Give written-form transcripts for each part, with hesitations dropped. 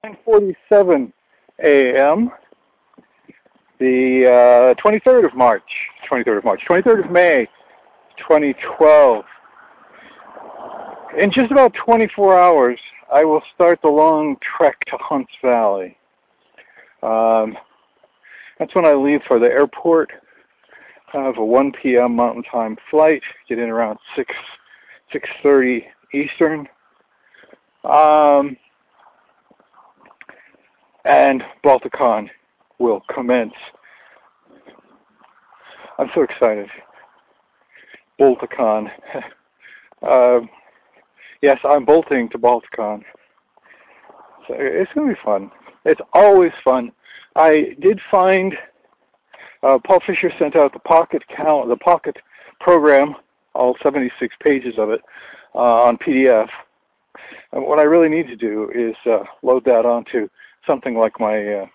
9:47 a.m. The 23rd of May, 2012. In just about 24 hours, I will start the long trek to Hunts Valley. That's when I leave for the airport. I have a 1 p.m. Mountain Time flight. Get in around 6:30 Eastern. And Balticon will commence. I'm so excited. Balticon. Yes, I'm bolting to Balticon. So it's going to be fun. It's always fun. I did find Paul Fisher sent out the Pocket program, all 76 pages of it, on PDF. And what I really need to do is load that onto something like my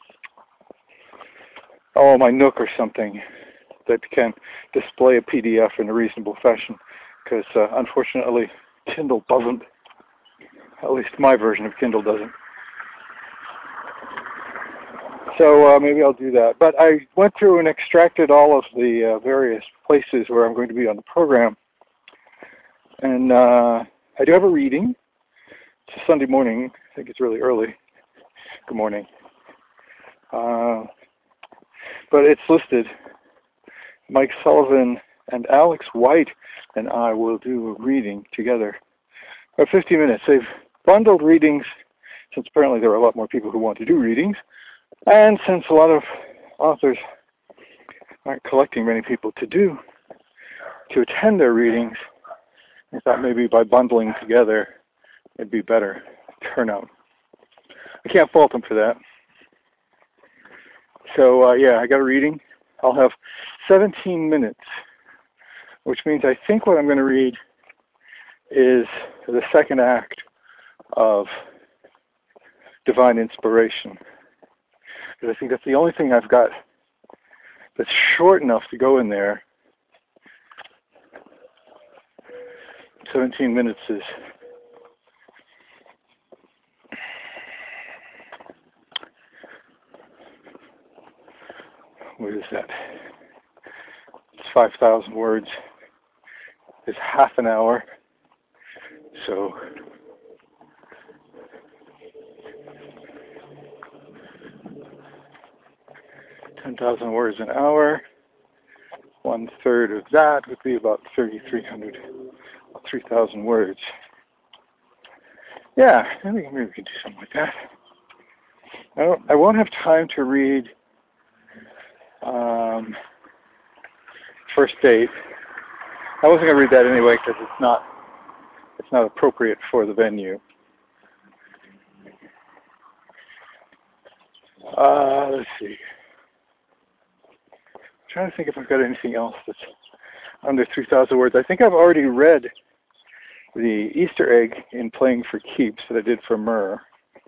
Nook or something that can display a PDF in a reasonable fashion. Because unfortunately, Kindle doesn't. At least my version of Kindle doesn't. So maybe I'll do that. But I went through and extracted all of the various places where I'm going to be on the program. And I do have a reading. It's a Sunday morning. I think it's really early. Good morning. But it's listed. Mike Sullivan and Alex White and I will do a reading together. About 50 minutes. They've bundled readings, since apparently there are a lot more people who want to do readings. And since a lot of authors aren't collecting many people to attend their readings, I thought maybe by bundling together, it'd be better turnout. I can't fault them for that. So, yeah, I got a reading. I'll have 17 minutes, which means I think what I'm going to read is the second act of Divine Inspiration. Because I think that's the only thing I've got that's short enough to go in there. 17 minutes is... What is that? It's 5,000 words. It's half an hour. So... 10,000 words an hour. 1/3 of that would be about 3,300, 3,000 words. Yeah, I think maybe we could do something like that. I won't have time to read First Date. I wasn't going to read that anyway because it's not appropriate for the venue. Let's see. I'm trying to think if I've got anything else that's under 3,000 words. I think I've already read the Easter egg in Playing for Keeps that I did for Myrrh.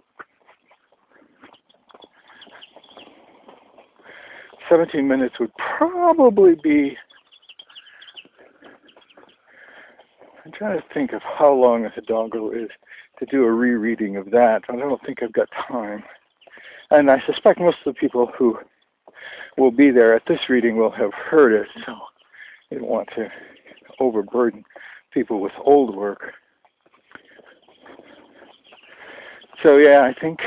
"17 minutes would probably be... I'm trying to think of how long a Hidalgo is to do a rereading of that. I don't think I've got time. And I suspect most of the people who will be there at this reading will have heard it, so I don't want to overburden people with old work. So yeah, I think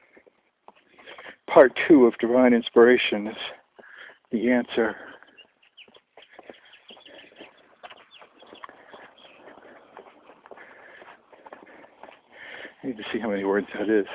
part 2 of Divine Inspiration is the answer. I need to see how many words that is.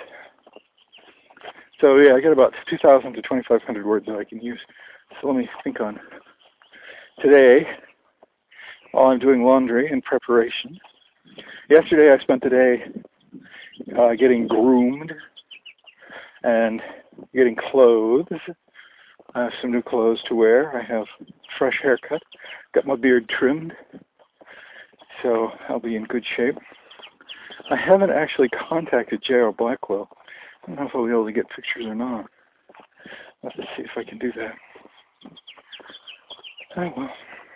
So yeah, I got about 2,000 to 2,500 words that I can use. So let me think on today while I'm doing laundry in preparation. Yesterday I spent the day getting groomed and getting clothes. I have some new clothes to wear. I have a fresh haircut. Got my beard trimmed. So I'll be in good shape. I haven't actually contacted J.R. Blackwell. I don't know if I'll be able to get pictures or not. I'll have to see if I can do that. Oh well.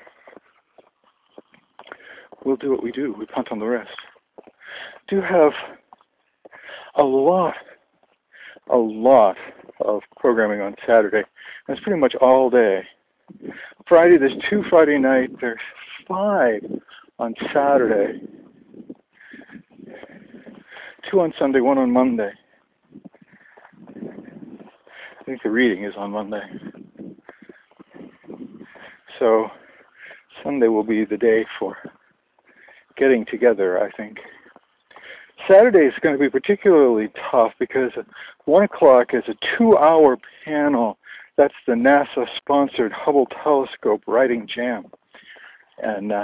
We'll do what we do. We punt on the rest. Do have a lot a lot of programming on Saturday. And it's pretty much all day. Friday, there's 2 Friday night. There's 5 on Saturday. 2 on Sunday, 1 on Monday. I think the reading is on Monday. So Sunday will be the day for getting together, I think. Saturday is going to be particularly tough because at 1 o'clock is a 2-hour panel. That's the NASA-sponsored Hubble Telescope Writing Jam. And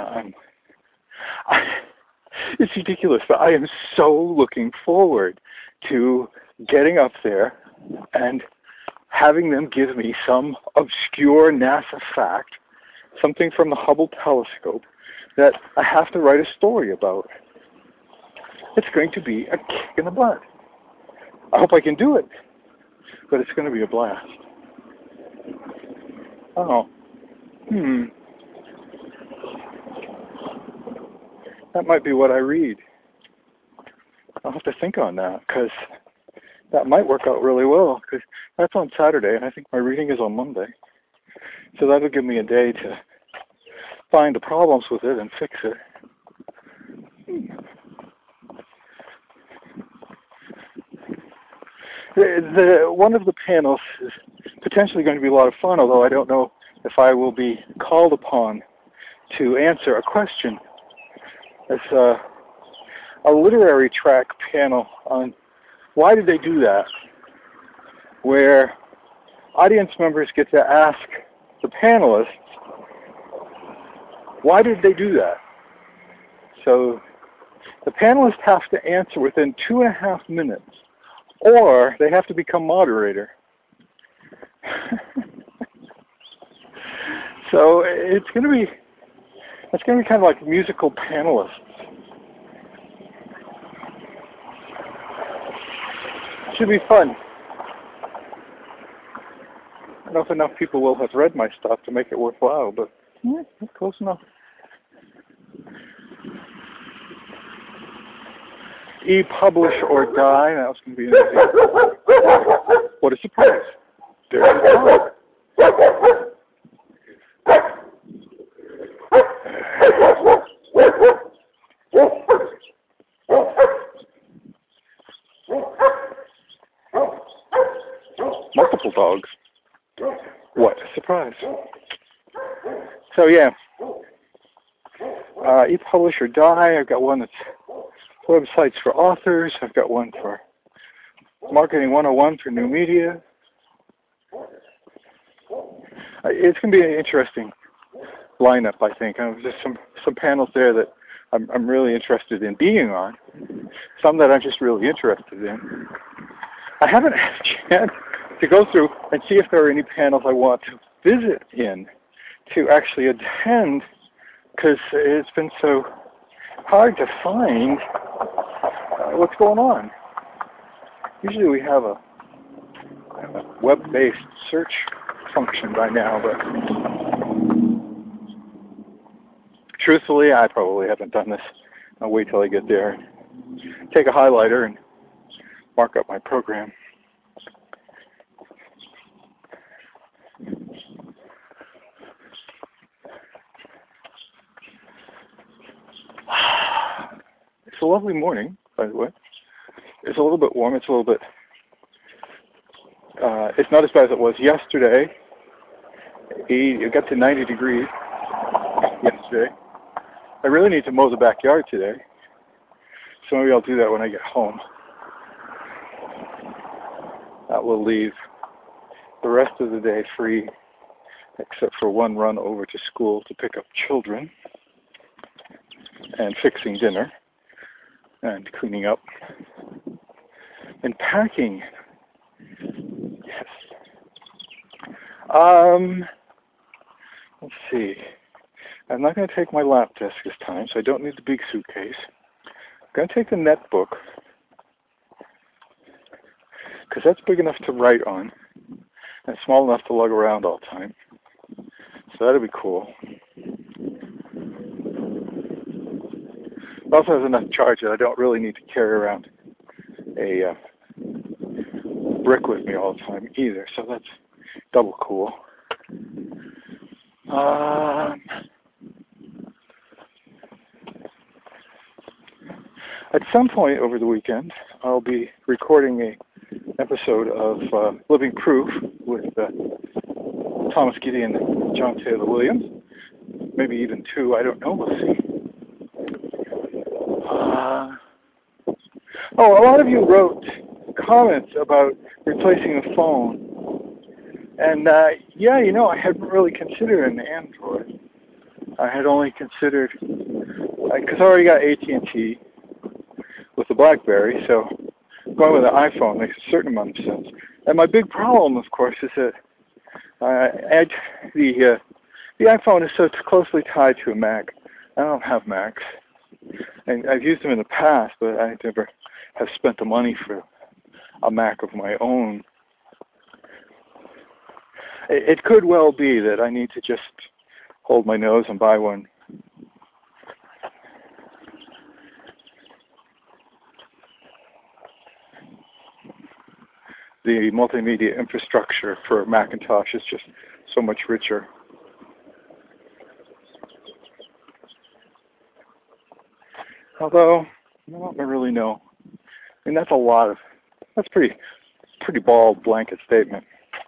it's ridiculous, but I am so looking forward to getting up there and having them give me some obscure NASA fact, something from the Hubble telescope that I have to write a story about. It's going to be a kick in the butt. I hope I can do it, but it's going to be a blast. Oh, that might be what I read. I'll have to think on that, because that might work out really well, because that's on Saturday, and I think my reading is on Monday. So that'll give me a day to find the problems with it and fix it. One of the panels is potentially going to be a lot of fun, although I don't know if I will be called upon to answer a question. It's a literary track panel on why did they do that, where audience members get to ask the panelists, why did they do that? So the panelists have to answer within 2.5 minutes, or they have to become moderator. So it's going to be kind of like musical panelists. Should be fun. I don't know if enough people will have read my stuff to make it worthwhile, but close enough. E-publish or die. That was going to be interesting. What a surprise. There's a dog. Multiple dogs. What a surprise. So yeah, e-publish or die. I've got one that's websites for authors. I've got one for Marketing 101 for new media. It's going to be an interesting lineup, I think. There's some panels there that I'm really interested in being on. Some that I'm just really interested in. I haven't had a chance to go through and see if there are any panels I want to visit in to actually attend, because it's been so hard to find what's going on. Usually we have a web-based search function by now, but truthfully, I probably haven't done this. I'll wait till I get there and take a highlighter and mark up my program. It's a lovely morning, by the way. It's a little bit warm. It's a little bit, it's not as bad as it was yesterday. It got to 90 degrees yesterday. I really need to mow the backyard today, so maybe I'll do that when I get home. That will leave the rest of the day free, except for one run over to school to pick up children and fixing dinner and cleaning up and packing. Yes. Let's see. I'm not going to take my lap desk this time, so I don't need the big suitcase. I'm going to take the netbook, because that's big enough to write on and small enough to lug around all the time. So that'll be cool. It also has enough charge that I don't really need to carry around a brick with me all the time either, so that's double cool. At some point over the weekend, I'll be recording an episode of Living Proof with Thomas Gideon and John Taylor Williams. Maybe even two, I don't know, we'll see. A lot of you wrote comments about replacing a phone. And yeah, I hadn't really considered an Android. I had only considered, because I already got AT&T with the BlackBerry, so going with an iPhone makes a certain amount of sense. And my big problem, of course, is that the iPhone is so closely tied to a Mac. I don't have Macs, and I've used them in the past, but I never have spent the money for a Mac of my own. It could well be that I need to just hold my nose and buy one. The multimedia infrastructure for Macintosh is just so much richer. Although, I don't really know. I mean, that's pretty bald blanket statement.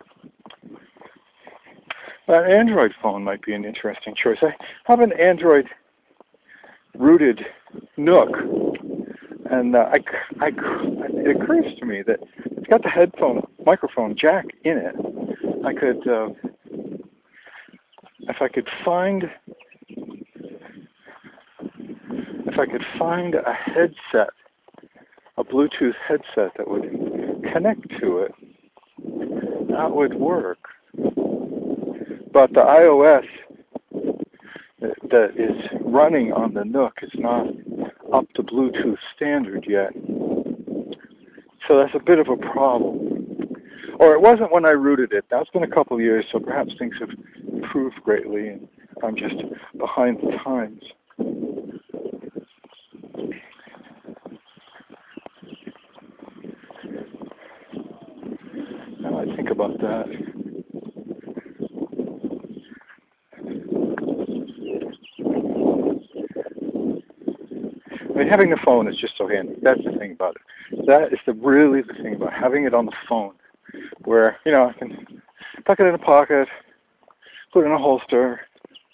An Android phone might be an interesting choice. I have an Android rooted Nook, and it occurs to me that it's got the microphone jack in it. I could, if I could find a headset, a Bluetooth headset that would connect to it, that would work. But the iOS that is running on the Nook is not up to Bluetooth standard yet. So that's a bit of a problem. Or it wasn't when I rooted it. Now it's been a couple of years, so perhaps things have improved greatly, and I'm just behind the times. Now I think about that. I mean, having the phone is just so handy. That's the thing about it. That is really the thing about having it on the phone, where, I can tuck it in a pocket, put it in a holster,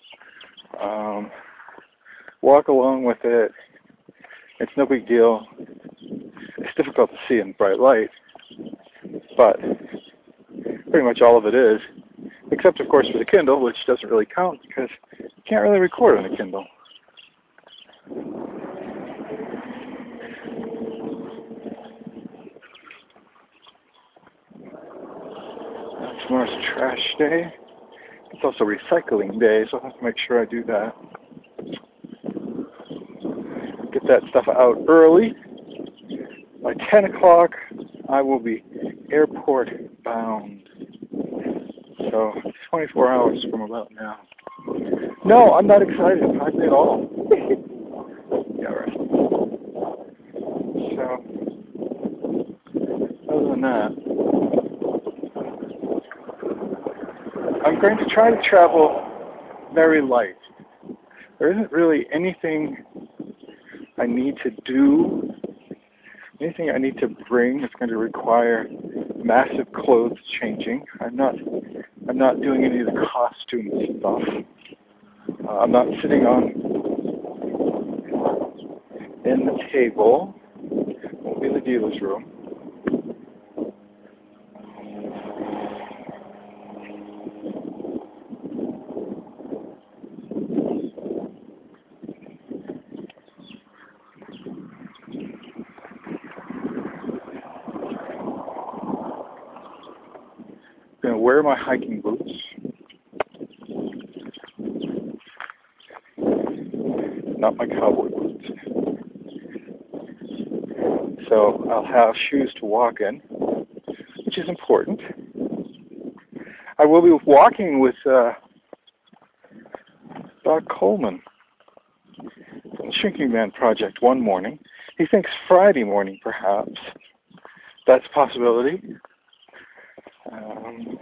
walk along with it. It's no big deal. It's difficult to see in bright light, but pretty much all of it is, except, of course, for the Kindle, which doesn't really count because you can't really record on a Kindle. Tomorrow's trash day. It's also recycling day, so I'll have to make sure I do that. Get that stuff out early. By 10 o'clock, I will be airport bound. So, 24 hours from about now. No, I'm not excited hardly at all. Yeah, right. So, other than that, I'm going to try to travel very light. There isn't really anything I need to do, anything I need to bring that's going to require massive clothes changing. I'm not doing any of the costume stuff. I'm not sitting in the table. Won't be in the dealer's room. I'm going to wear my hiking boots. Not my cowboy boots. So I'll have shoes to walk in, which is important. I will be walking with Doc Coleman from the Shrinking Man Project one morning. He thinks Friday morning, perhaps. That's a possibility. Um,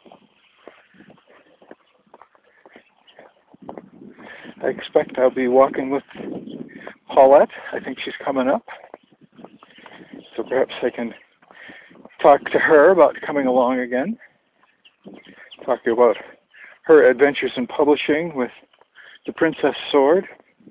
I expect I'll be walking with Paulette. I think she's coming up. So perhaps I can talk to her about coming along again. Talking about her adventures in publishing with The Princess Sword.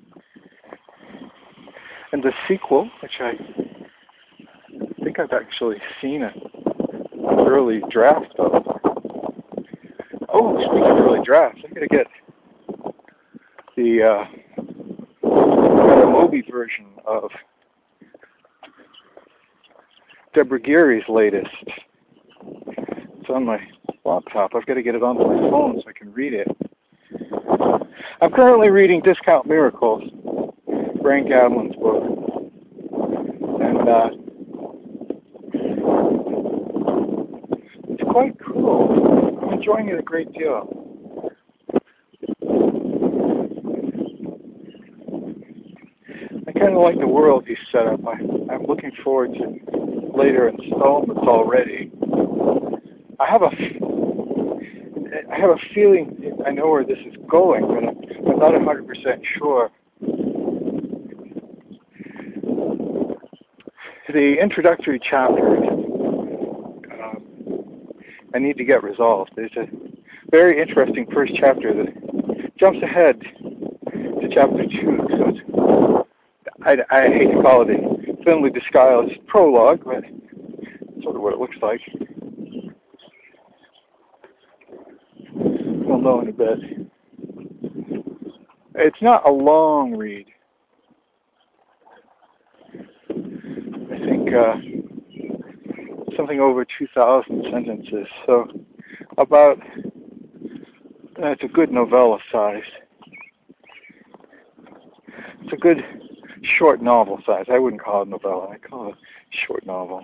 And the sequel, which I think I've actually seen an early draft of. Oh, speaking of early drafts, I'm going to get the Moby version of Deborah Geary's latest. It's on my laptop. I've got to get it onto my phone so I can read it. I'm currently reading Discount Miracles, Brian Gavlin's book. And it's quite cool. I'm enjoying it a great deal. I kind of like the world he's set up. I'm looking forward to later installments already. I have a feeling I know where this is going, but I'm not 100% sure. The introductory chapters I need to get resolved. There's a very interesting first chapter that jumps ahead to chapter 2. So I hate to call it a thinly disguised prologue, but that's sort of what it looks like. We'll know in a bit. It's not a long read. I think something over 2,000 sentences. So about, it's a good novella size. It's a good short novel size. I wouldn't call it a novella. I call it a short novel.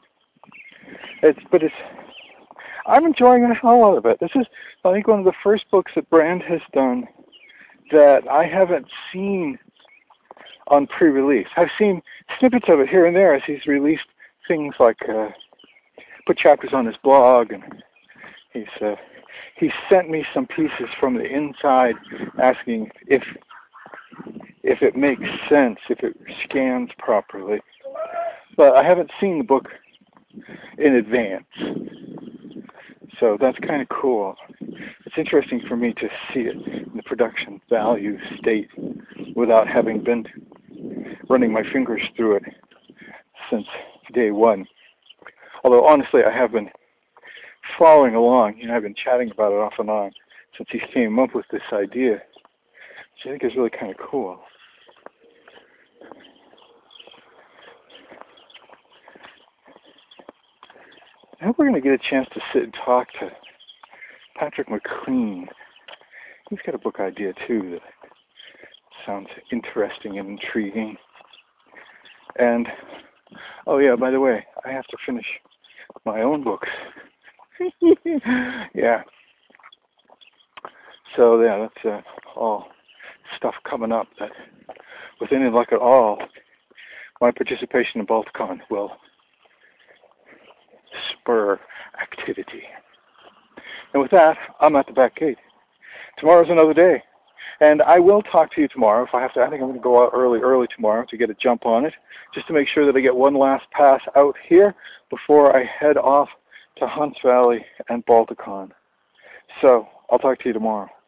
I'm enjoying the hell out of it. This is, I think, one of the first books that Brand has done that I haven't seen on pre-release. I've seen snippets of it here and there as he's released things like put chapters on his blog, and he's sent me some pieces from the inside asking if it makes sense, if it scans properly. But I haven't seen the book in advance. So that's kind of cool. It's interesting for me to see it in the production value state without having been running my fingers through it since day one. Although honestly, I have been following along. I've been chatting about it off and on since he came up with this idea, which I think is really kind of cool. I hope we're going to get a chance to sit and talk to Patrick McLean. He's got a book idea too that sounds interesting and intriguing. And, oh yeah, by the way, I have to finish my own books. Yeah. So yeah, that's all stuff coming up that, with any luck at all, my participation in Balticon will spur activity. And with that, I'm at the back gate. Tomorrow's another day. And I will talk to you tomorrow if I have to. I think I'm going to go out early tomorrow to get a jump on it, just to make sure that I get one last pass out here before I head off to Hunts Valley and Balticon. So I'll talk to you tomorrow.